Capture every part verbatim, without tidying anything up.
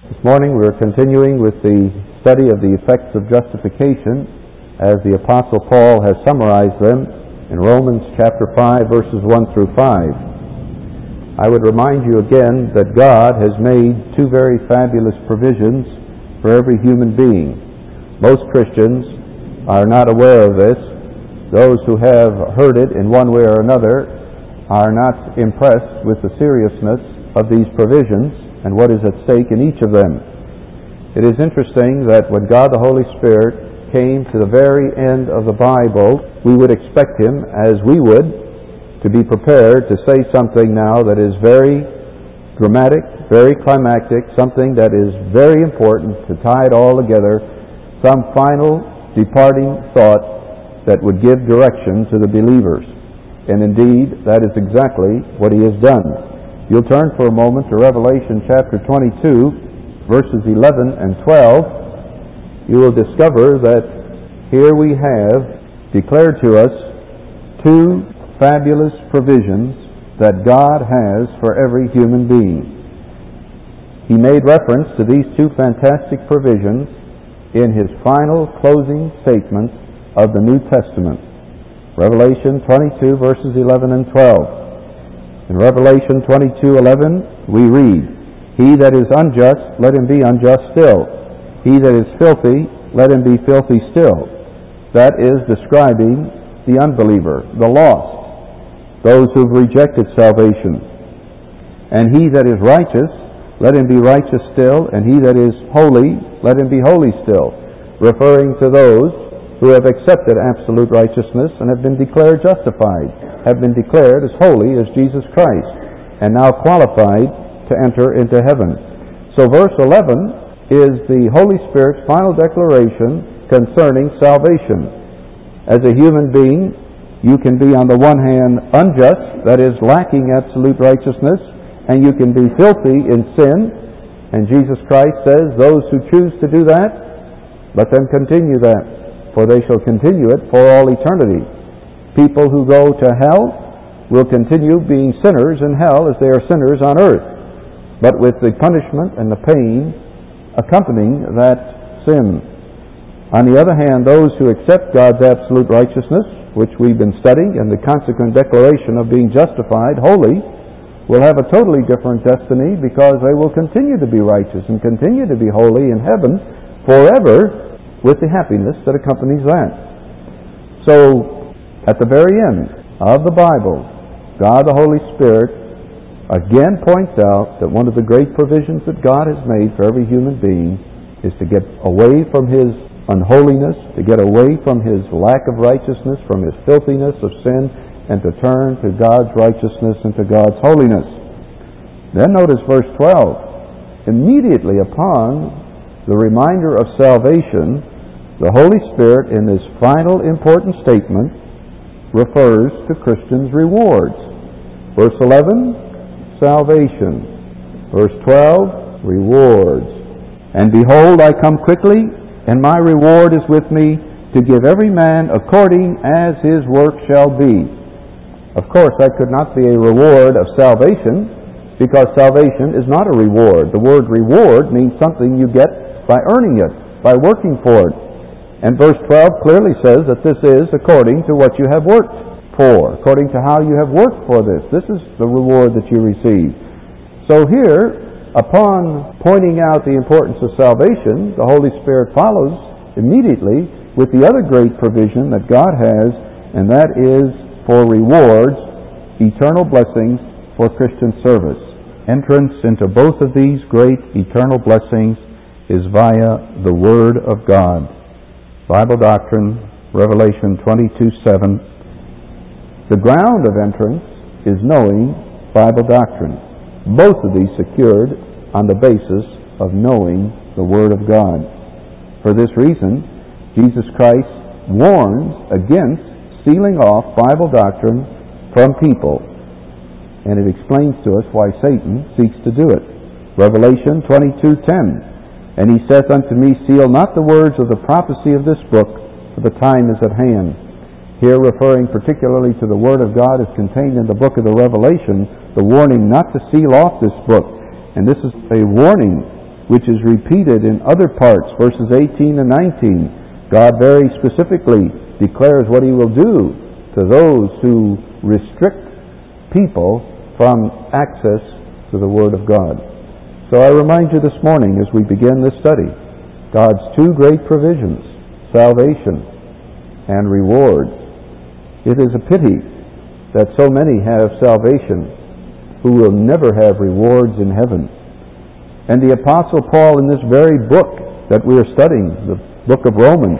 This morning we're continuing with the study of the effects of justification as the Apostle Paul has summarized them in Romans chapter five, verses one through five. I would remind you again that God has made two very fabulous provisions for every human being. Most Christians are not aware of this. Those who have heard it in one way or another are not impressed with the seriousness of these provisions and what is at stake in each of them. It is interesting that when God the Holy Spirit came to the very end of the Bible, we would expect Him, as we would, to be prepared to say something now that is very dramatic, very climactic, something that is very important to tie it all together, some final departing thought that would give direction to the believers. And indeed, that is exactly what He has done. You'll turn for a moment to Revelation chapter twenty-two, verses eleven and twelve. You will discover that here we have declared to us two fabulous provisions that God has for every human being. He made reference to these two fantastic provisions in his final closing statement of the New Testament. Revelation twenty-two, verses eleven and twelve. In Revelation twenty-two eleven, we read, "He that is unjust, let him be unjust still. He that is filthy, let him be filthy still." That is describing the unbeliever, the lost, those who have rejected salvation. "And he that is righteous, let him be righteous still, and he that is holy, let him be holy still," referring to those who have accepted absolute righteousness and have been declared justified, have been declared as holy as Jesus Christ, and now qualified to enter into heaven. So verse eleven is the Holy Spirit's final declaration concerning salvation. As a human being, you can be on the one hand unjust, that is lacking absolute righteousness, and you can be filthy in sin, and Jesus Christ says those who choose to do that, let them continue that, for they shall continue it for all eternity. People who go to hell will continue being sinners in hell as they are sinners on earth, but with the punishment and the pain accompanying that sin. On the other hand, those who accept God's absolute righteousness, which we've been studying, and the consequent declaration of being justified, holy, will have a totally different destiny, because they will continue to be righteous and continue to be holy in heaven forever, with the happiness that accompanies that. So, at the very end of the Bible, God the Holy Spirit again points out that one of the great provisions that God has made for every human being is to get away from his unholiness, to get away from his lack of righteousness, from his filthiness of sin, and to turn to God's righteousness and to God's holiness. Then notice verse twelve. Immediately upon the reminder of salvation, the Holy Spirit, in this final important statement, refers to Christians' rewards. Verse eleven, salvation. Verse twelve, rewards. "And behold, I come quickly, and my reward is with me, to give every man according as his work shall be." Of course, that could not be a reward of salvation, because salvation is not a reward. The word reward means something you get by earning it, by working for it. And verse twelve clearly says that this is according to what you have worked for, according to how you have worked for this. This is the reward that you receive. So here, upon pointing out the importance of salvation, the Holy Spirit follows immediately with the other great provision that God has, and that is for rewards, eternal blessings for Christian service. Entrance into both of these great eternal blessings is via the Word of God. Bible doctrine, Revelation twenty-two seven. The ground of entrance is knowing Bible doctrine. Both of these secured on the basis of knowing the Word of God. For this reason, Jesus Christ warns against sealing off Bible doctrine from people, and it explains to us why Satan seeks to do it. Revelation twenty-two ten. "And he saith unto me, Seal not the words of the prophecy of this book, for the time is at hand." Here referring particularly to the Word of God as contained in the book of the Revelation, the warning not to seal off this book. And this is a warning which is repeated in other parts, verses eighteen and nineteen. God very specifically declares what He will do to those who restrict people from access to the Word of God. So I remind you this morning as we begin this study, God's two great provisions, salvation and reward. It is a pity that so many have salvation who will never have rewards in heaven. And the Apostle Paul, in this very book that we are studying, the book of Romans,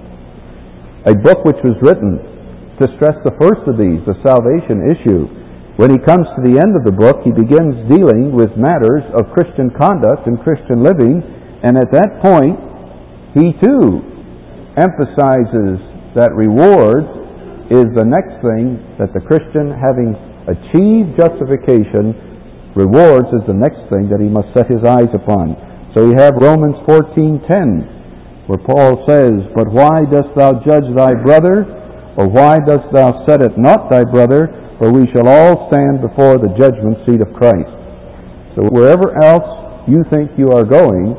a book which was written to stress the first of these, the salvation issue, when he comes to the end of the book, he begins dealing with matters of Christian conduct and Christian living, and at that point, he too emphasizes that reward is the next thing that the Christian, having achieved justification, rewards is the next thing that he must set his eyes upon. So you have Romans fourteen ten, where Paul says, "But why dost thou judge thy brother? Or why dost thou set at naught thy brother? For we shall all stand before the judgment seat of Christ." So wherever else you think you are going,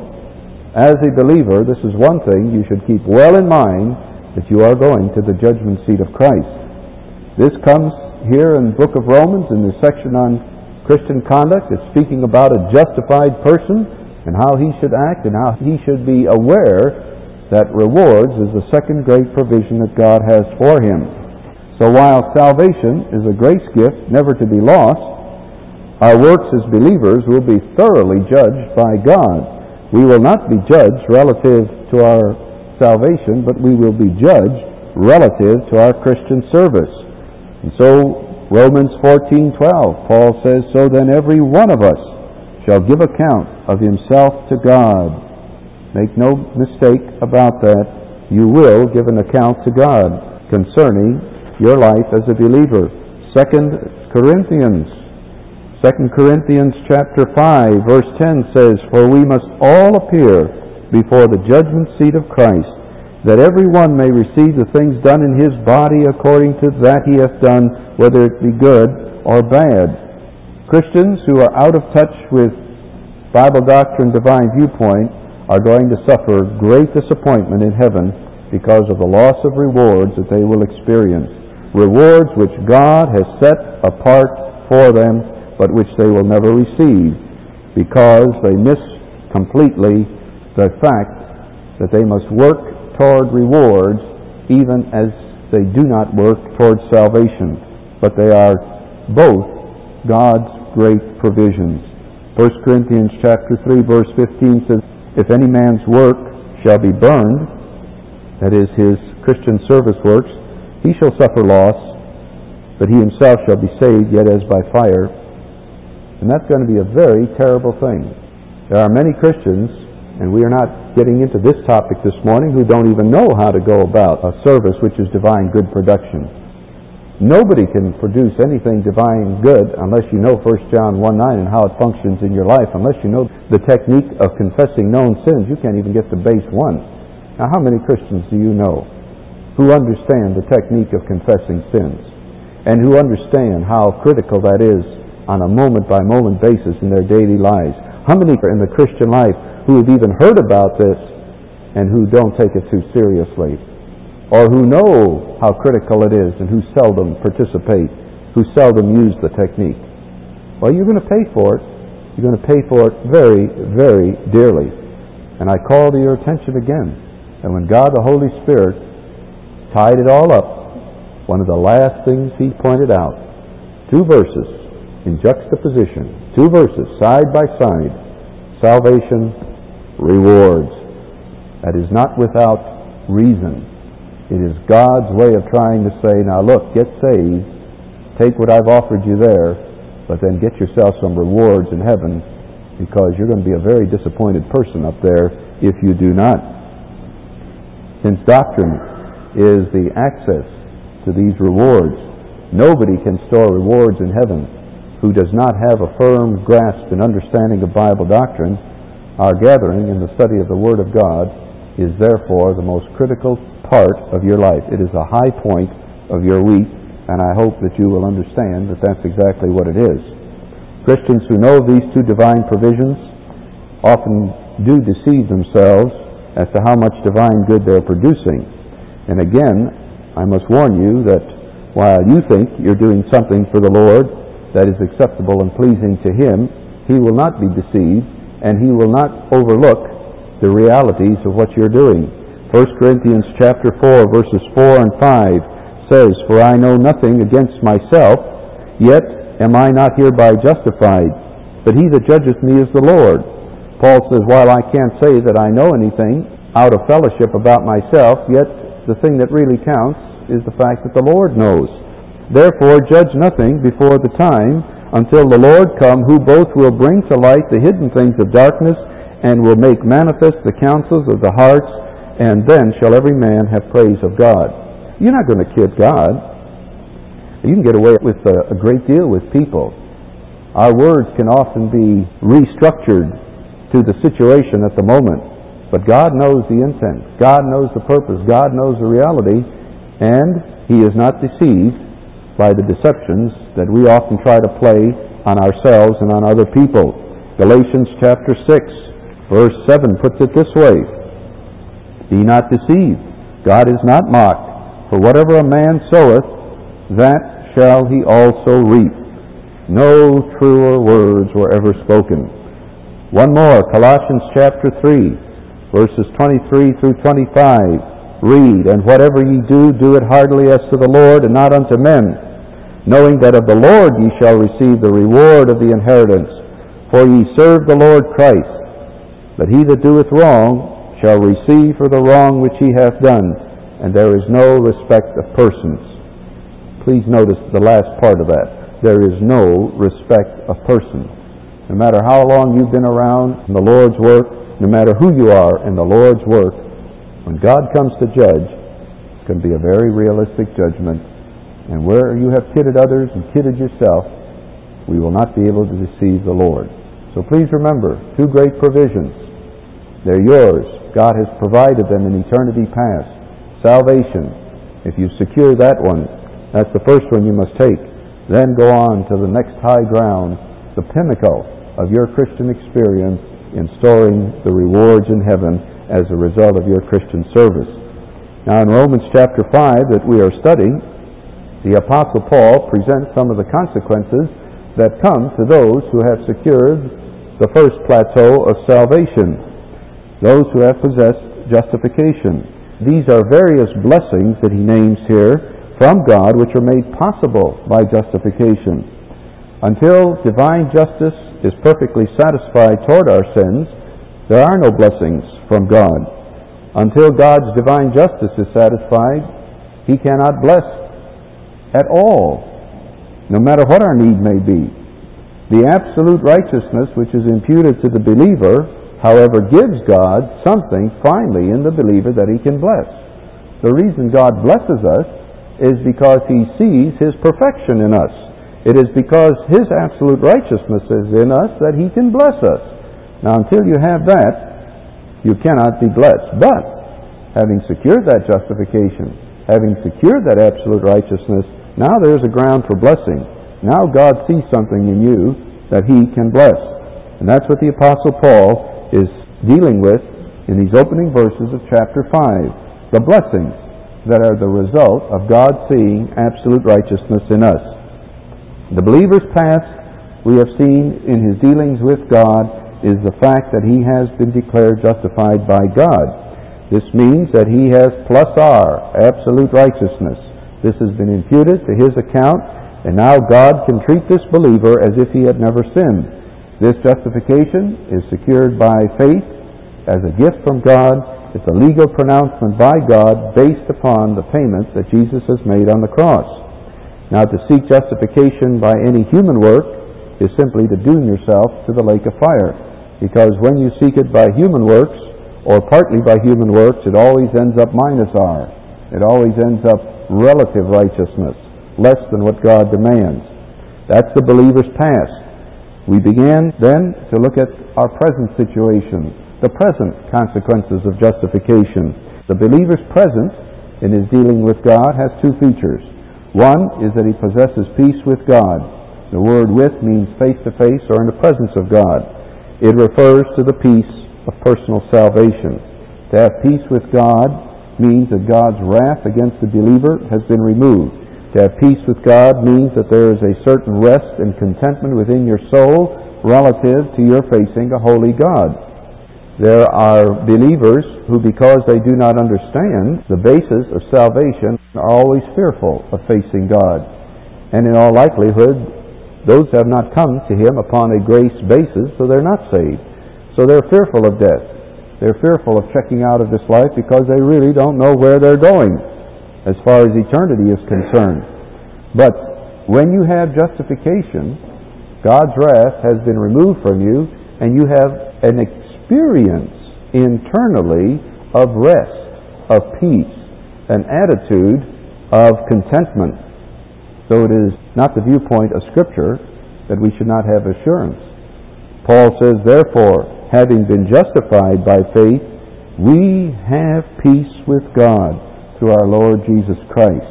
as a believer, this is one thing you should keep well in mind, that you are going to the judgment seat of Christ. This comes here in the book of Romans, in the section on Christian conduct. It's speaking about a justified person and how he should act and how he should be aware that rewards is the second great provision that God has for him. So while salvation is a grace gift never to be lost, our works as believers will be thoroughly judged by God. We will not be judged relative to our salvation, but we will be judged relative to our Christian service. And so Romans fourteen twelve, Paul says, "So then every one of us shall give account of himself to God." Make no mistake about that. You will give an account to God concerning your life as a believer. Second Corinthians, Second Corinthians chapter five, verse ten says, "For we must all appear before the judgment seat of Christ, that every one may receive the things done in his body according to that he hath done, whether it be good or bad." Christians who are out of touch with Bible doctrine, divine viewpoint, are going to suffer great disappointment in heaven because of the loss of rewards that they will experience. Rewards which God has set apart for them, but which they will never receive because they miss completely the fact that they must work toward rewards even as they do not work toward salvation. But they are both God's great provisions. First Corinthians chapter three, verse fifteen says, "If any man's work shall be burned," that is his Christian service works, "he shall suffer loss, but he himself shall be saved, yet as by fire." And that's going to be a very terrible thing. There are many Christians, and we are not getting into this topic this morning, who don't even know how to go about a service which is divine good production. Nobody can produce anything divine good unless you know First John one nine and how it functions in your life. Unless you know the technique of confessing known sins, you can't even get to base one. Now, how many Christians do you know who understand the technique of confessing sins and who understand how critical that is on a moment-by-moment basis in their daily lives? How many are in the Christian life who have even heard about this and who don't take it too seriously? Or who know how critical it is and who seldom participate, who seldom use the technique? Well, you're going to pay for it. You're going to pay for it very, very dearly. And I call to your attention again that when God the Holy Spirit tied it all up, one of the last things He pointed out, two verses in juxtaposition, two verses side by side, salvation, rewards. That is not without reason. It is God's way of trying to say, now look, get saved, take what I've offered you there, but then get yourself some rewards in heaven, because you're going to be a very disappointed person up there if you do not. Since doctrine is the access to these rewards, nobody can store rewards in heaven who does not have a firm grasp and understanding of Bible doctrine. Our gathering in the study of the Word of God is therefore the most critical part of your life. It is a high point of your week, and I hope that you will understand that that's exactly what it is. Christians who know these two divine provisions often do deceive themselves as to how much divine good they're producing. And again, I must warn you that while you think you're doing something for the Lord that is acceptable and pleasing to Him, He will not be deceived, and He will not overlook the realities of what you're doing. First Corinthians chapter four, verses four and five says, "For I know nothing against myself, yet am I not hereby justified, but He that judgeth me is the Lord." Paul says, while I can't say that I know anything out of fellowship about myself, yet the thing that really counts is the fact that the Lord knows. "Therefore judge nothing before the time, until the Lord come, who both will bring to light the hidden things of darkness, and will make manifest the counsels of the hearts, and then shall every man have praise of God." You're not going to kid God. You can get away with a, a great deal with people. Our words can often be restructured to the situation at the moment. But God knows the intent. God knows the purpose. God knows the reality. And He is not deceived by the deceptions that we often try to play on ourselves and on other people. Galatians chapter six, verse seven puts it this way, "Be not deceived. God is not mocked. For whatever a man soweth, that shall he also reap." No truer words were ever spoken. One more, Colossians chapter three, verses twenty-three through twenty-five. Read, "And whatever ye do, do it heartily as to the Lord, and not unto men, knowing that of the Lord ye shall receive the reward of the inheritance. For ye serve the Lord Christ. But he that doeth wrong shall receive for the wrong which he hath done, and there is no respect of persons." Please notice the last part of that. There is no respect of persons. No matter how long you've been around in the Lord's work, no matter who you are in the Lord's work, when God comes to judge, it's going to be a very realistic judgment. And where you have kidded others and kidded yourself, we will not be able to deceive the Lord. So please remember, two great provisions. They're yours. God has provided them in eternity past. Salvation. If you secure that one, that's the first one you must take. Then go on to the next high ground, the pinnacle of your Christian experience in storing the rewards in heaven as a result of your Christian service. Now in Romans chapter five that we are studying, the Apostle Paul presents some of the consequences that come to those who have secured the first plateau of salvation, those who have possessed justification. These are various blessings that he names here from God, which are made possible by justification. Until divine justice is perfectly satisfied toward our sins, there are no blessings from God. Until God's divine justice is satisfied, He cannot bless at all, no matter what our need may be. The absolute righteousness which is imputed to the believer, however, gives God something finally in the believer that He can bless. The reason God blesses us is because He sees His perfection in us. It is because His absolute righteousness is in us that He can bless us. Now, until you have that, you cannot be blessed. But, having secured that justification, having secured that absolute righteousness, now there's a ground for blessing. Now God sees something in you that He can bless. And that's what the Apostle Paul is dealing with in these opening verses of chapter five. The blessings that are the result of God seeing absolute righteousness in us. The believer's past, we have seen in his dealings with God, is the fact that he has been declared justified by God. This means that he has plus R, absolute righteousness. This has been imputed to his account, and now God can treat this believer as if he had never sinned. This justification is secured by faith as a gift from God. It's a legal pronouncement by God based upon the payment that Jesus has made on the cross. Now, to seek justification by any human work is simply to doom yourself to the lake of fire. Because when you seek it by human works, or partly by human works, it always ends up minus R. It always ends up relative righteousness, less than what God demands. That's the believer's past. We began then to look at our present situation, the present consequences of justification. The believer's present in his dealing with God has two features. One is that he possesses peace with God. The word "with" means face to face or in the presence of God. It refers to the peace of personal salvation. To have peace with God means that God's wrath against the believer has been removed. To have peace with God means that there is a certain rest and contentment within your soul relative to your facing a holy God. There are believers who, because they do not understand the basis of salvation, are always fearful of facing God. And in all likelihood, those have not come to Him upon a grace basis, so they're not saved. So they're fearful of death. They're fearful of checking out of this life because they really don't know where they're going as far as eternity is concerned. But when you have justification, God's wrath has been removed from you, and you have an experience internally of rest, of peace, an attitude of contentment. So it is not the viewpoint of Scripture that we should not have assurance. Paul says, therefore, having been justified by faith, we have peace with God through our Lord Jesus Christ.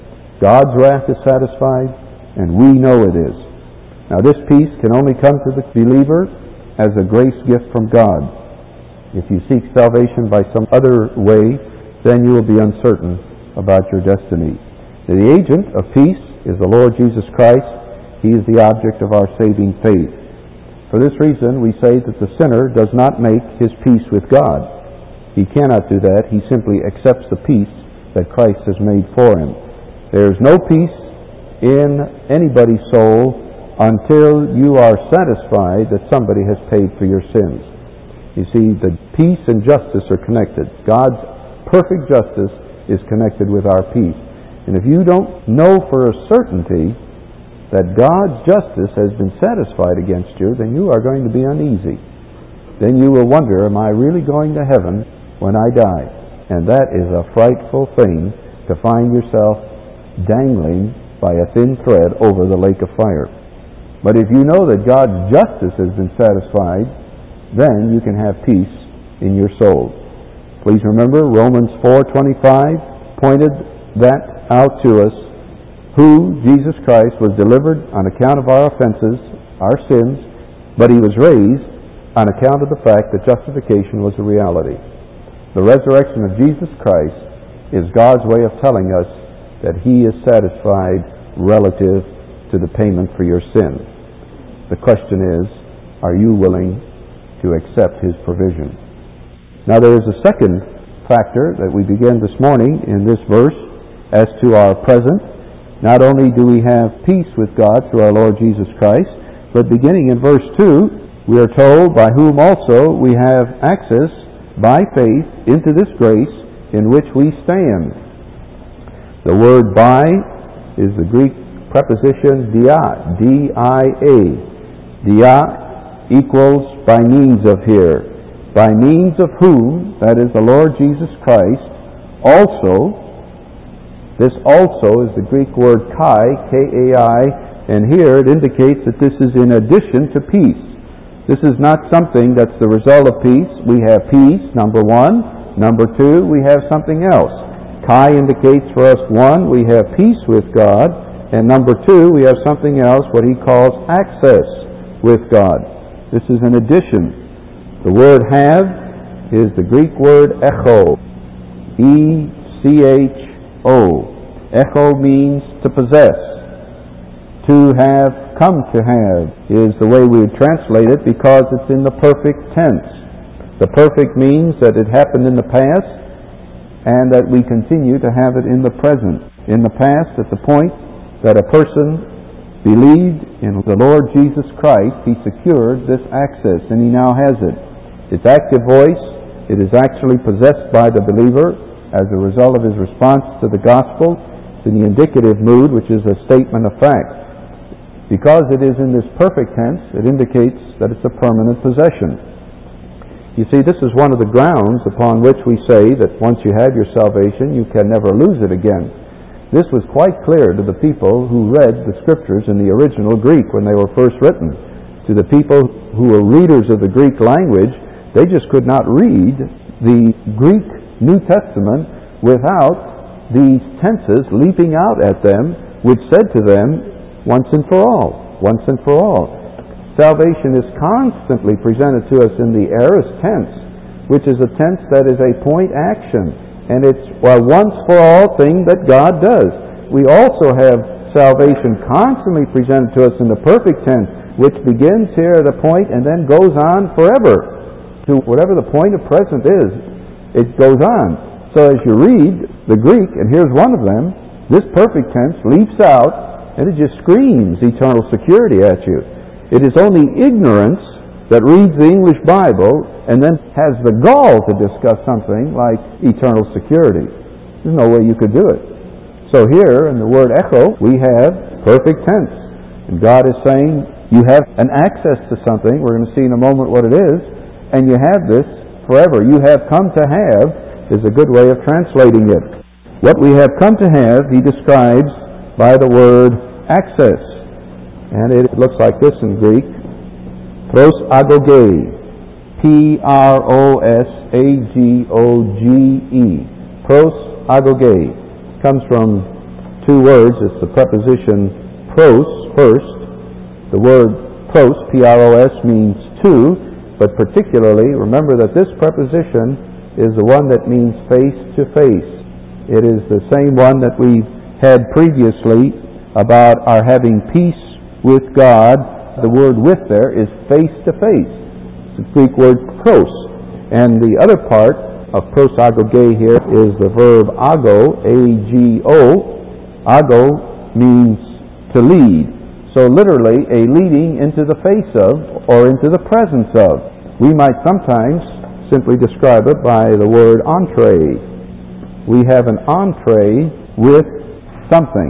God's wrath is satisfied, and we know it is. Now this peace can only come to the believer as a grace gift from God. If you seek salvation by some other way, then you will be uncertain about your destiny. The agent of peace is the Lord Jesus Christ. He is the object of our saving faith. For this reason, we say that the sinner does not make his peace with God. He cannot do that. He simply accepts the peace that Christ has made for him. There is no peace in anybody's soul until you are satisfied that somebody has paid for your sins. You see, the peace and justice are connected. God's perfect justice is connected with our peace. And if you don't know for a certainty that God's justice has been satisfied against you, then you are going to be uneasy. Then you will wonder, am I really going to heaven when I die? And that is a frightful thing, to find yourself dangling by a thin thread over the lake of fire. But if you know that God's justice has been satisfied, then you can have peace in your soul. Please remember, Romans four twenty-five pointed that out to us, who, Jesus Christ, was delivered on account of our offenses, our sins, but He was raised on account of the fact that justification was a reality. The resurrection of Jesus Christ is God's way of telling us that He is satisfied relative to the payment for your sin. The question is, are you willing to accept His provision? Now there is a second factor that we begin this morning in this verse as to our present. Not only do we have peace with God through our Lord Jesus Christ, but beginning in verse two, we are told, by whom also we have access by faith into this grace in which we stand. The word by is the Greek preposition dia, D I A. Dia equals by means of here. By means of whom, that is the Lord Jesus Christ, also, this also is the Greek word kai, K A I, and here it indicates that this is in addition to peace. This is not something that's the result of peace. We have peace, number one. Number two, we have something else. Kai indicates for us, one, we have peace with God, and number two, we have something else, what he calls access with God. This is an addition. The word have is the Greek word echo, E C H O. Echo means to possess. To have, come to have, is the way we would translate it because it's in the perfect tense. The perfect means that it happened in the past and that we continue to have it in the present. In the past, at the point that a person believed in the Lord Jesus Christ, he secured this access, and he now has it. Its active voice, it is actually possessed by the believer as a result of his response to the gospel. It's in the indicative mood, which is a statement of fact. Because it is in this perfect tense, it indicates that it's a permanent possession. You see, this is one of the grounds upon which we say that once you have your salvation, you can never lose it again. This was quite clear to the people who read the Scriptures in the original Greek when they were first written. To the people who were readers of the Greek language, they just could not read the Greek New Testament without these tenses leaping out at them, which said to them, once and for all, once and for all. Salvation is constantly presented to us in the aorist tense. which is a tense that is a point action. And it's a once for all thing that God does. We also have salvation constantly presented to us in the perfect tense, which begins here at a point and then goes on forever. To whatever the point of present is, it goes on. So as you read the Greek, and here's one of them, this perfect tense leaps out and it just screams eternal security at you. It is only ignorance that reads the English Bible and then has the gall to discuss something like eternal security. There's no way you could do it. So here in the word echo, we have perfect tense. And God is saying, you have an access to something, we're going to see in a moment what it is, and you have this forever. You have come to have is a good way of translating it. What we have come to have, he describes by the word access. And it looks like this in Greek. Pros agoge. P R O S A G O G E. Pros agoge. Comes from two words. It's the preposition pros, first. The word pros, P R O S, means to, but particularly, remember that this preposition is the one that means face to face. It is the same one that we had previously about our having peace with God. The word with there is face to face. It's the Greek word pros. And the other part of pros agoge here is the verb ago, A G O. Ago means to lead. So literally a leading into the face of or into the presence of. We might sometimes simply describe it by the word entree. We have an entree with something,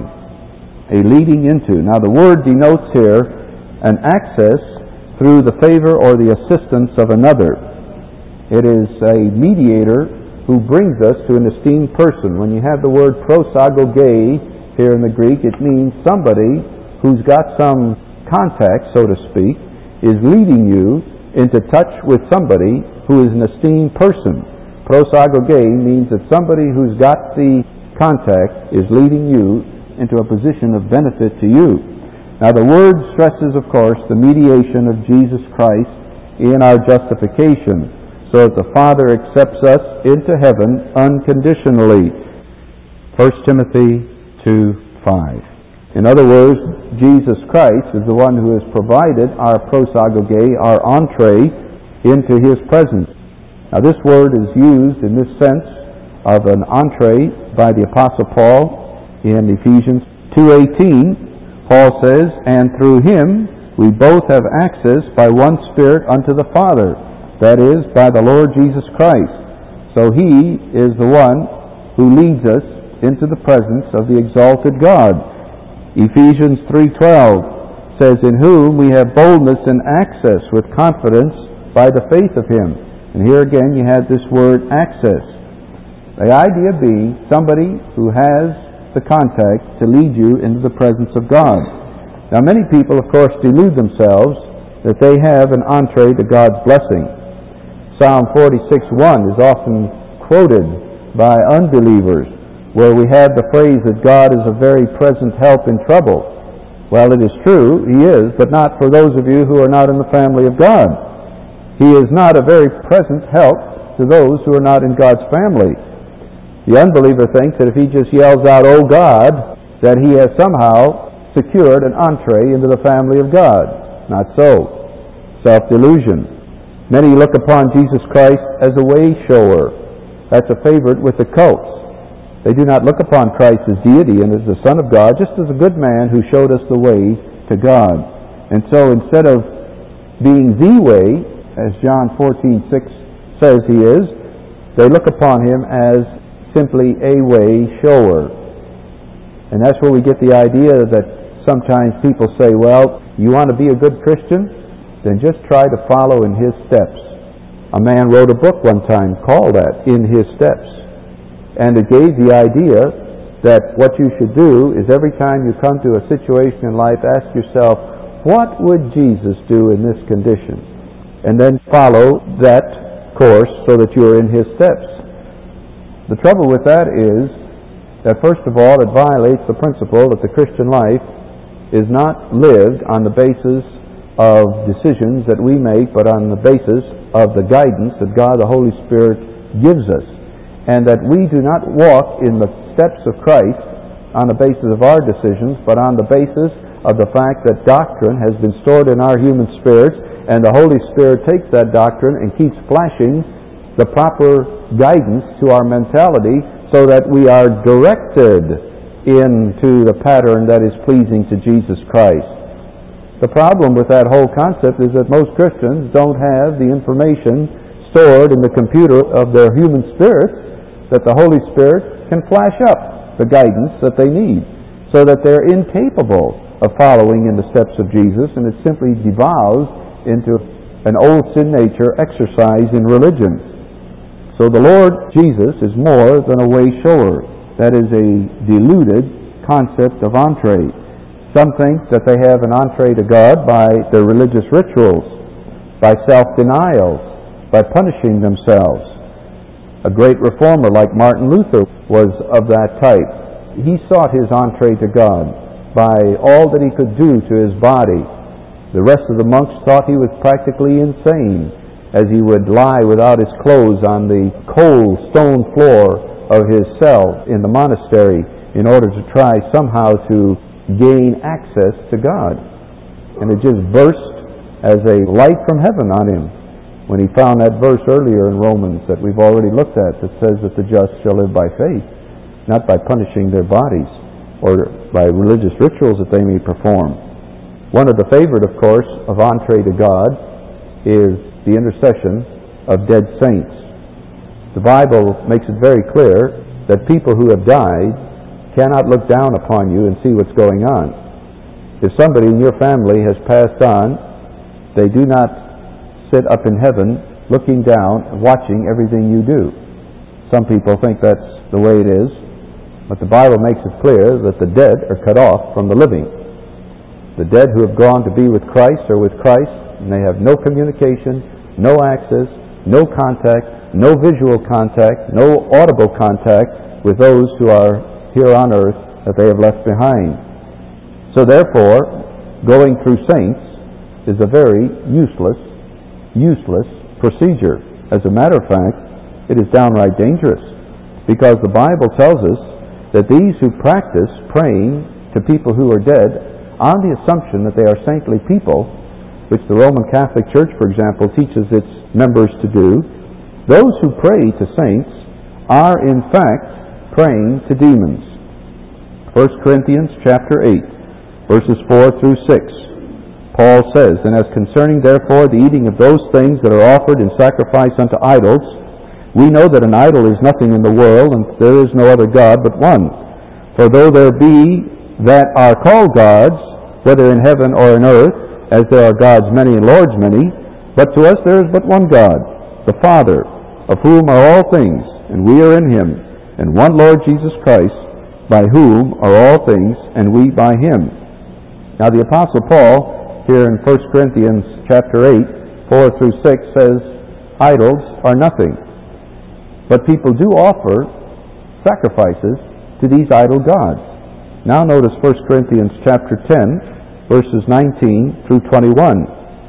a leading into. Now the word denotes here an access through the favor or the assistance of another. It is a mediator who brings us to an esteemed person. When you have the word prosagoge here in the Greek, it means somebody who's got some contact, so to speak, is leading you into touch with somebody who is an esteemed person. Prosagoge means that somebody who's got the contact is leading you into a position of benefit to you. Now the word stresses, of course, the mediation of Jesus Christ in our justification, so that the Father accepts us into heaven unconditionally. First Timothy two five. In other words, Jesus Christ is the one who has provided our prosagoge, our entree, into his presence. Now this word is used in this sense of an entree by the Apostle Paul in Ephesians two eighteen. Paul says, and through him we both have access by one Spirit unto the Father, that is, by the Lord Jesus Christ. So he is the one who leads us into the presence of the exalted God. Ephesians three twelve says, in whom we have boldness and access with confidence by the faith of him. And here again you have this word access. The idea being somebody who has the contact to lead you into the presence of God. Now many people, of course, delude themselves that they have an entree to God's blessing. Psalm forty-six one is often quoted by unbelievers, where we have the phrase that God is a very present help in trouble. Well, it is true, he is, but not for those of you who are not in the family of God. He is not a very present help to those who are not in God's family. The unbeliever thinks that if he just yells out, "Oh God," that he has somehow secured an entree into the family of God. Not so. Self-delusion. Many look upon Jesus Christ as a way shower. That's a favorite with the cults. They do not look upon Christ as deity and as the Son of God, just as a good man who showed us the way to God. And so instead of being the way, as John fourteen six says he is, they look upon him as simply a way shower. And that's where we get the idea that sometimes people say, well, you want to be a good Christian? Then just try to follow in his steps. A man wrote a book one time called that, In His Steps. And it gave the idea that what you should do is every time you come to a situation in life, ask yourself, what would Jesus do in this condition? And then follow that course so that you are in his steps. The trouble with that is that first of all it violates the principle that the Christian life is not lived on the basis of decisions that we make, but on the basis of the guidance that God the Holy Spirit gives us, and that we do not walk in the steps of Christ on the basis of our decisions, but on the basis of the fact that doctrine has been stored in our human spirits, and the Holy Spirit takes that doctrine and keeps flashing the proper guidance to our mentality so that we are directed into the pattern that is pleasing to Jesus Christ. The problem with that whole concept is that most Christians don't have the information stored in the computer of their human spirits that the Holy Spirit can flash up the guidance that they need, so that they're incapable of following in the steps of Jesus, and it simply devolves into an old sin nature exercise in religion. So the Lord Jesus is more than a way shower. That is a deluded concept of entree. Some think that they have an entree to God by their religious rituals, by self-denials, by punishing themselves. A great reformer like Martin Luther was of that type. He sought his entree to God by all that he could do to his body. The rest of the monks thought he was practically insane, as he would lie without his clothes on the cold stone floor of his cell in the monastery in order to try somehow to gain access to God. And it just burst as a light from heaven on him when he found that verse earlier in Romans that we've already looked at that says that the just shall live by faith, not by punishing their bodies or by religious rituals that they may perform. One of the favorite, of course, of entree to God is the intercession of dead saints. The Bible makes it very clear that people who have died cannot look down upon you and see what's going on. If somebody in your family has passed on, they do not sit up in heaven looking down and watching everything you do. Some people think that's the way it is, but the Bible makes it clear that the dead are cut off from the living. The dead who have gone to be with Christ are with Christ, and they have no communication, no access, no contact, no visual contact, no audible contact with those who are here on earth that they have left behind. So therefore, going through saints is a very useless, useless procedure. As a matter of fact, it is downright dangerous, because the Bible tells us that these who practice praying to people who are dead on the assumption that they are saintly people, which the Roman Catholic Church, for example, teaches its members to do, those who pray to saints are in fact praying to demons. First Corinthians chapter eight, verses four through six. Paul says, "And as concerning therefore the eating of those things that are offered in sacrifice unto idols, we know that an idol is nothing in the world, and there is no other God but one. For though there be that are called gods, whether in heaven or in earth, as there are gods many and lords many, but to us there is but one God, the Father, of whom are all things, and we are in him, and one Lord Jesus Christ, by whom are all things, and we by him." Now the Apostle Paul, here in First Corinthians chapter eight, four through six, says, idols are nothing. But people do offer sacrifices to these idol gods. Now notice First Corinthians chapter ten, verses nineteen through twenty-one.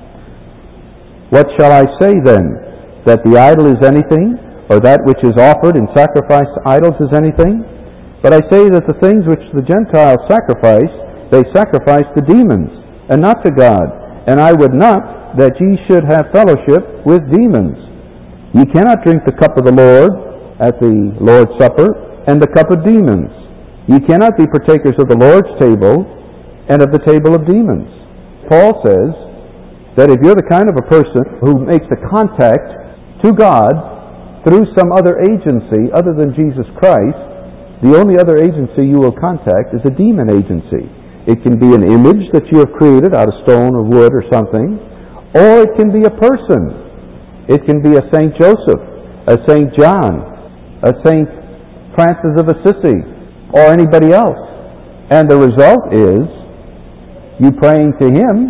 "What shall I say then? That the idol is anything, or that which is offered in sacrifice to idols is anything? But I say that the things which the Gentiles sacrifice, they sacrifice to demons, and not to God. And I would not that ye should have fellowship with demons. Ye cannot drink the cup of the Lord at the Lord's Supper, and the cup of demons. Ye cannot be partakers of the Lord's table and of the table of demons." Paul says that if you're the kind of a person who makes a contact to God through some other agency other than Jesus Christ, the only other agency you will contact is a demon agency. It can be an image that you have created out of stone or wood or something, or it can be a person. It can be a Saint Joseph, a Saint John, a Saint Francis of Assisi, or anybody else. And the result is, you praying to him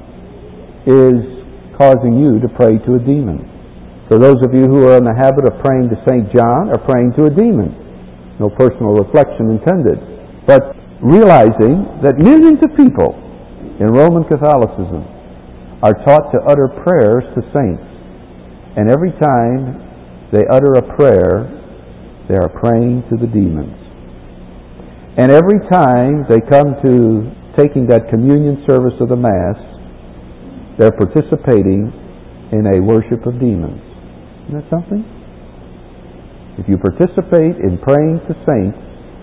is causing you to pray to a demon. So those of you who are in the habit of praying to Saint John are praying to a demon. No personal reflection intended. But realizing that millions of people in Roman Catholicism are taught to utter prayers to saints. And every time they utter a prayer, they are praying to the demons. And every time they come to taking that communion service of the Mass, they're participating in a worship of demons. Isn't that something? If you participate in praying to saints,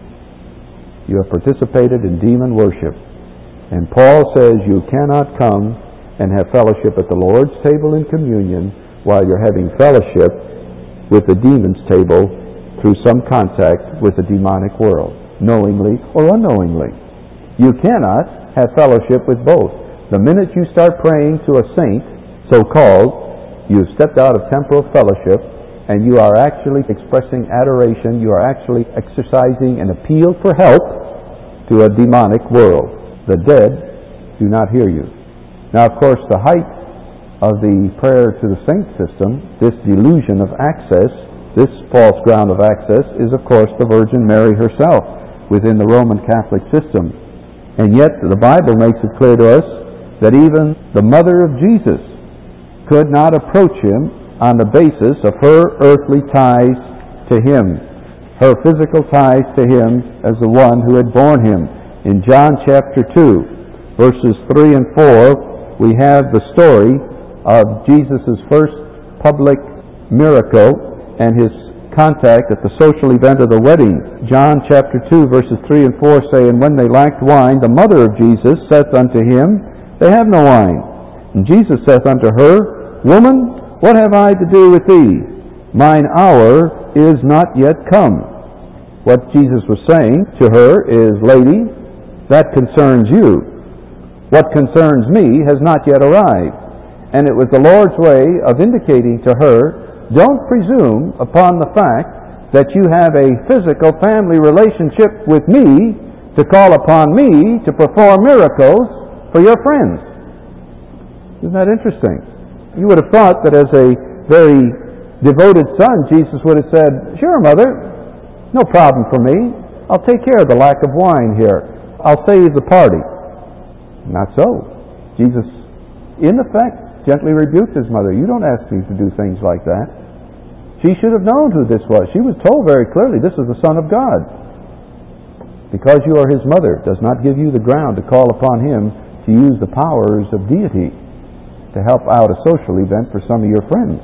you have participated in demon worship. And Paul says you cannot come and have fellowship at the Lord's table in communion while you're having fellowship with the demon's table through some contact with the demonic world, knowingly or unknowingly. You cannot have fellowship with both. The minute you start praying to a saint, so-called, you've stepped out of temporal fellowship, and you are actually expressing adoration, you are actually exercising an appeal for help to a demonic world. The dead do not hear you. Now, of course, the height of the prayer to the saint system, this delusion of access, this false ground of access, is of course the Virgin Mary herself within the Roman Catholic system. And yet the Bible makes it clear to us that even the mother of Jesus could not approach him on the basis of her earthly ties to him, her physical ties to him as the one who had borne him. In John chapter two, verses three and four, we have the story of Jesus' first public miracle and his contact at the social event of the wedding. John chapter two, verses three and four say, "And when they lacked wine, the mother of Jesus saith unto him, They have no wine. And Jesus saith unto her, Woman, what have I to do with thee? Mine hour is not yet come." What Jesus was saying to her is, "Lady, that concerns you. What concerns me has not yet arrived." And it was the Lord's way of indicating to her, don't presume upon the fact that you have a physical family relationship with me to call upon me to perform miracles for your friends. Isn't that interesting? You would have thought that as a very devoted son, Jesus would have said, "Sure, Mother, no problem for me. I'll take care of the lack of wine here. I'll save the party." Not so. Jesus, in effect, gently rebuked his mother. "You don't ask me to do things like that." She should have known who this was. She was told very clearly, this is the Son of God. Because you are his mother does not give you the ground to call upon him to use the powers of deity to help out a social event for some of your friends.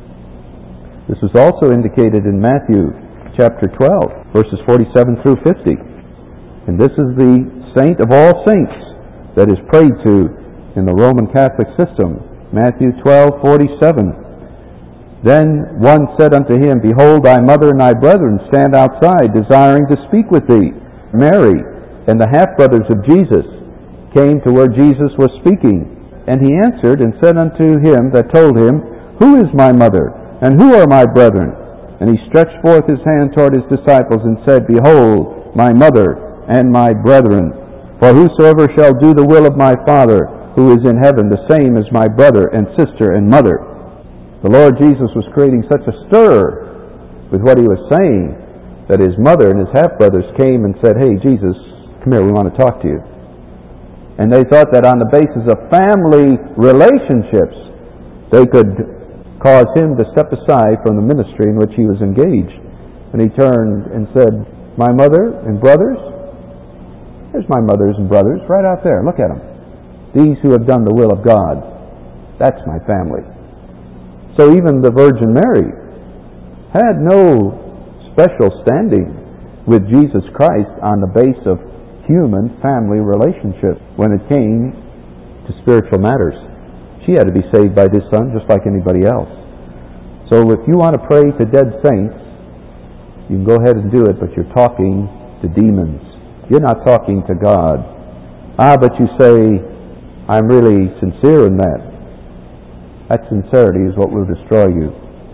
This was also indicated in Matthew chapter twelve, verses forty-seven through fifty. And this is the saint of all saints that is prayed to in the Roman Catholic system. Matthew twelve, forty-seven. "Then one said unto him, Behold, thy mother and thy brethren stand outside, desiring to speak with thee. Mary and the half-brothers of Jesus came to where Jesus was speaking. And he answered and said unto him that told him, Who is my mother, and who are my brethren? And he stretched forth his hand toward his disciples, and said, Behold, my mother and my brethren. For whosoever shall do the will of my Father, who is in heaven, the same is my brother and sister and mother." The Lord Jesus was creating such a stir with what he was saying that his mother and his half-brothers came and said, "Hey, Jesus, come here, we want to talk to you." And they thought that on the basis of family relationships, they could cause him to step aside from the ministry in which he was engaged. And he turned and said, "My mother and brothers? There's my mothers and brothers right out there. Look at them. These who have done the will of God. That's my family." So even the Virgin Mary had no special standing with Jesus Christ on the base of human family relationship when it came to spiritual matters. She had to be saved by this Son just like anybody else. So if you want to pray to dead saints, you can go ahead and do it, but you're talking to demons. You're not talking to God. Ah, but you say, "I'm really sincere in that." That sincerity is what will destroy you.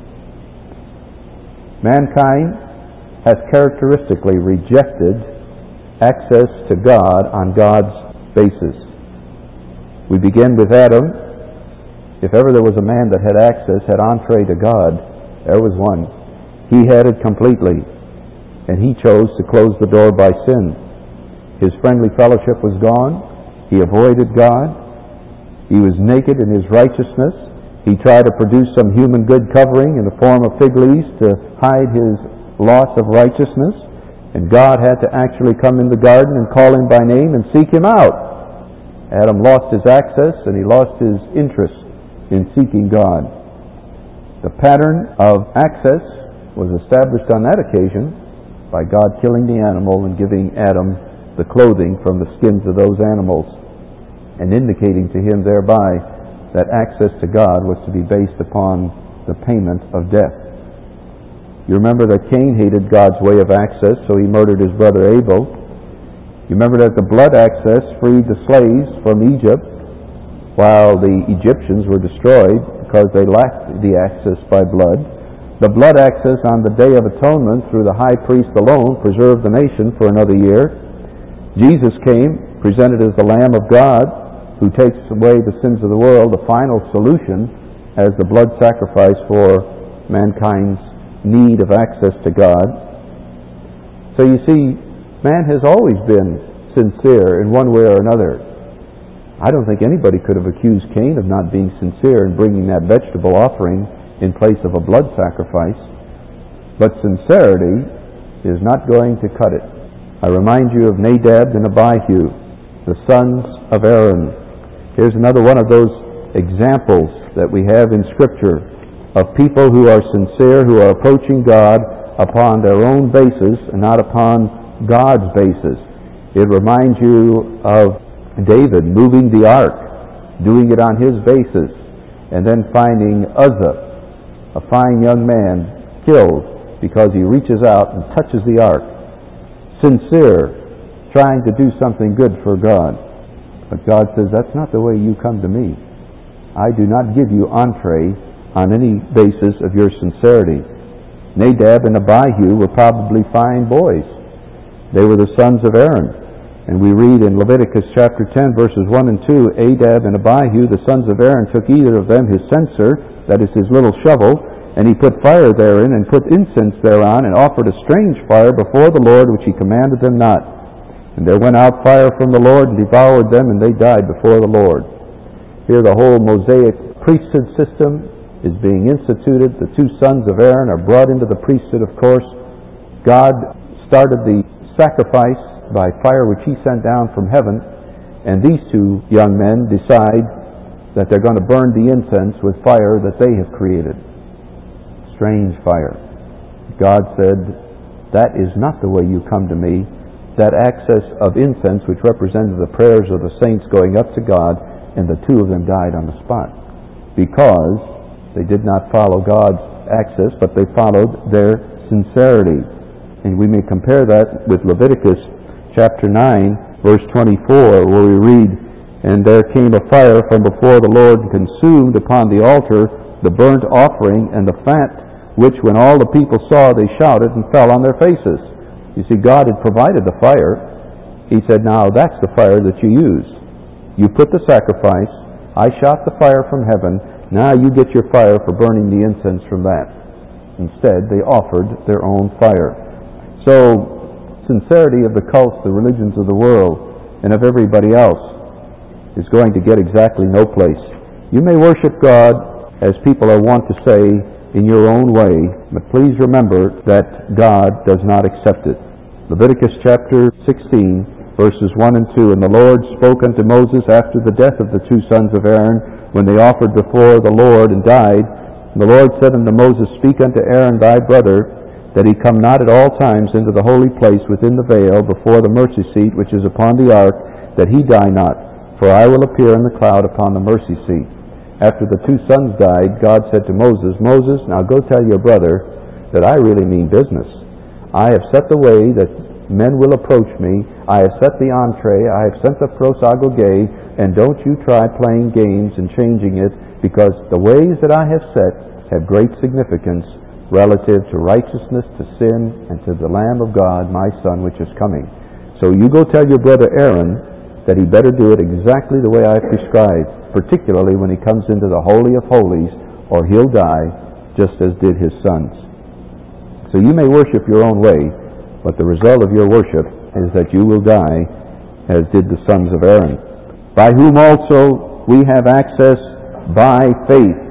Mankind has characteristically rejected access to God on God's basis. We begin with Adam. If ever there was a man that had access, had entree to God, there was one. He had it completely, and he chose to close the door by sin. His friendly fellowship was gone. He avoided God. He was naked in his righteousness. He tried to produce some human good covering in the form of fig leaves to hide his loss of righteousness, and God had to actually come in the garden and call him by name and seek him out. Adam lost his access, and he lost his interest in seeking God. The pattern of access was established on that occasion by God killing the animal and giving Adam the clothing from the skins of those animals, and indicating to him thereby that access to God was to be based upon the payment of death. You remember that Cain hated God's way of access, so he murdered his brother Abel. You remember that the blood access freed the slaves from Egypt, while the Egyptians were destroyed because they lacked the access by blood. The blood access on the Day of Atonement through the high priest alone preserved the nation for another year. Jesus came, presented as the Lamb of God, who takes away the sins of the world, the final solution as the blood sacrifice for mankind's need of access to God. So you see, man has always been sincere in one way or another. I don't think anybody could have accused Cain of not being sincere in bringing that vegetable offering in place of a blood sacrifice. But sincerity is not going to cut it. I remind you of Nadab and Abihu, the sons of Aaron. Here's another one of those examples that we have in Scripture of people who are sincere, who are approaching God upon their own basis and not upon God's basis. It reminds you of David moving the ark, doing it on his basis, and then finding Uzzah, a fine young man, killed because he reaches out and touches the ark. Sincere, trying to do something good for God. But God says, that's not the way you come to me. I do not give you entree on any basis of your sincerity. Nadab and Abihu were probably fine boys. They were the sons of Aaron. And we read in Leviticus chapter ten, verses one and two, Nadab and Abihu, the sons of Aaron, took either of them his censer, that is his little shovel, and he put fire therein, and put incense thereon, and offered a strange fire before the Lord, which he commanded them not. And there went out fire from the Lord, and devoured them, and they died before the Lord. Here the whole Mosaic priesthood system is being instituted. The two sons of Aaron are brought into the priesthood, of course. God started the sacrifice by fire which he sent down from heaven, and these two young men decide that they're going to burn the incense with fire that they have created. Strange fire. God said, that is not the way you come to me. That access of incense which represented the prayers of the saints going up to God, and the two of them died on the spot because they did not follow God's access, but they followed their sincerity. And we may compare that with Leviticus chapter nine, verse twenty-four, where we read, and there came a fire from before the Lord and consumed upon the altar the burnt offering and the fat, which when all the people saw, they shouted and fell on their faces. You see, God had provided the fire. He said, now that's the fire that you use. You put the sacrifice. I shot the fire from heaven. Now you get your fire for burning the incense from that. Instead, they offered their own fire. So, sincerity of the cults, the religions of the world, and of everybody else is going to get exactly no place. You may worship God, as people are wont to say, in your own way, but please remember that God does not accept it. Leviticus chapter sixteen, verses one and two, and the Lord spoke unto Moses after the death of the two sons of Aaron, when they offered before the Lord and died. And the Lord said unto Moses, speak unto Aaron thy brother, that he come not at all times into the holy place within the veil before the mercy seat which is upon the ark, that he die not, for I will appear in the cloud upon the mercy seat. After the two sons died, God said to Moses, Moses, now go tell your brother that I really mean business. I have set the way that men will approach me. I have set the entree. I have sent the prosagoge, and don't you try playing games and changing it, because the ways that I have set have great significance relative to righteousness, to sin, and to the Lamb of God, my Son, which is coming. So you go tell your brother Aaron that he better do it exactly the way I prescribed, particularly when he comes into the Holy of Holies, or he'll die just as did his sons. So you may worship your own way, but the result of your worship is that you will die as did the sons of Aaron, by whom also we have access by faith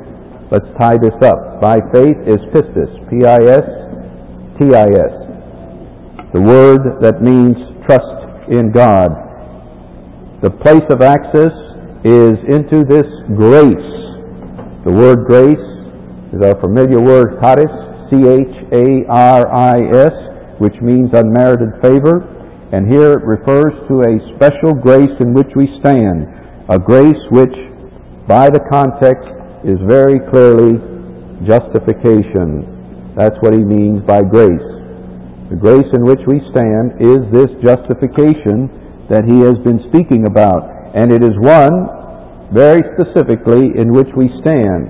Let's tie this up. By faith is pistis, P I S T I S. The word that means trust in God. The place of access is into this grace. The word grace is our familiar word charis, C H A R I S, which means unmerited favor. And here it refers to a special grace in which we stand. A grace which, by the context, is very clearly justification. That's what he means by grace. The grace in which we stand is this justification that he has been speaking about. And it is one, very specifically, in which we stand.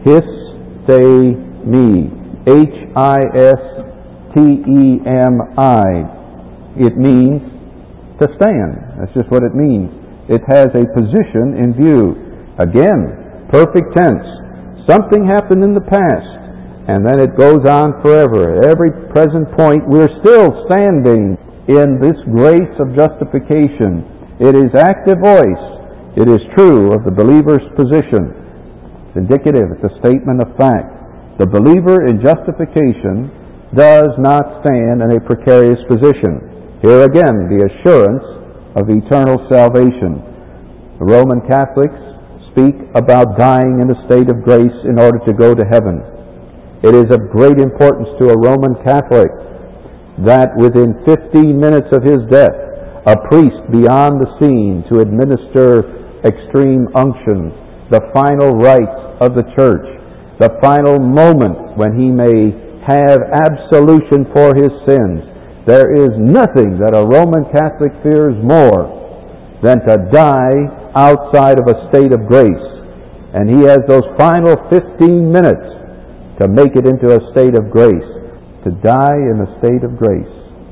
Histemi. H I S T E M I. It means to stand. That's just what it means. It has a position in view. Again, perfect tense. Something happened in the past, and then it goes on forever. At every present point, we're still standing in this grace of justification. It is active voice. It is true of the believer's position. It's indicative. It's a statement of fact. The believer in justification does not stand in a precarious position. Here again, the assurance of eternal salvation. The Roman Catholics speak about dying in a state of grace in order to go to heaven. It is of great importance to a Roman Catholic that within fifteen minutes of his death, a priest be on the scene to administer extreme unction, the final rites of the church, the final moment when he may have absolution for his sins. There is nothing that a Roman Catholic fears more than to die outside of a state of grace. And he has those final fifteen minutes to make it into a state of grace, to die in a state of grace,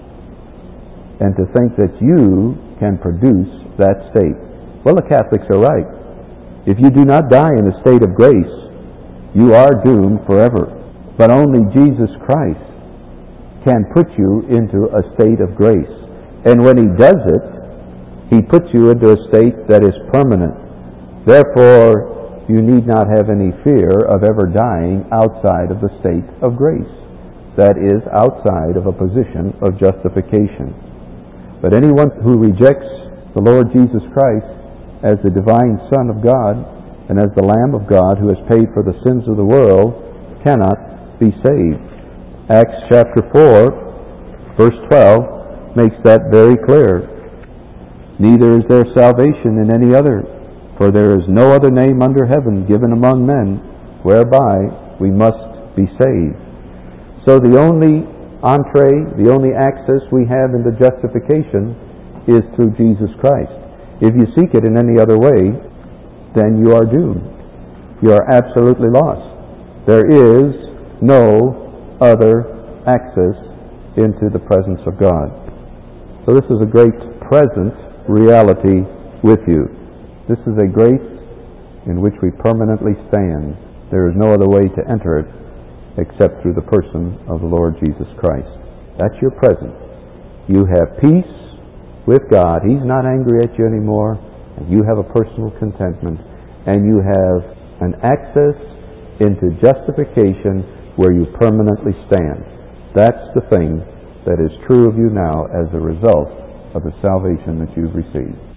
and to think that you can produce that state. Well, the Catholics are right. If you do not die in a state of grace, you are doomed forever. But only Jesus Christ can put you into a state of grace. And when he does it, he puts you into a state that is permanent. Therefore, you need not have any fear of ever dying outside of the state of grace. That is, outside of a position of justification. But anyone who rejects the Lord Jesus Christ as the divine Son of God and as the Lamb of God who has paid for the sins of the world cannot be saved. Acts chapter four, verse twelve makes that very clear. Neither is there salvation in any other, for there is no other name under heaven given among men whereby we must be saved. So the only entree, the only access we have into justification is through Jesus Christ. If you seek it in any other way, then you are doomed. You are absolutely lost. There is no other access into the presence of God. So this is a great present reality with you. This is a grace in which we permanently stand. There is no other way to enter it except through the person of the Lord Jesus Christ. That's your present. You have peace with God. He's not angry at you anymore. And you have a personal contentment. And you have an access into justification where you permanently stand. That's the thing that is true of you now as a result of the salvation that you've received.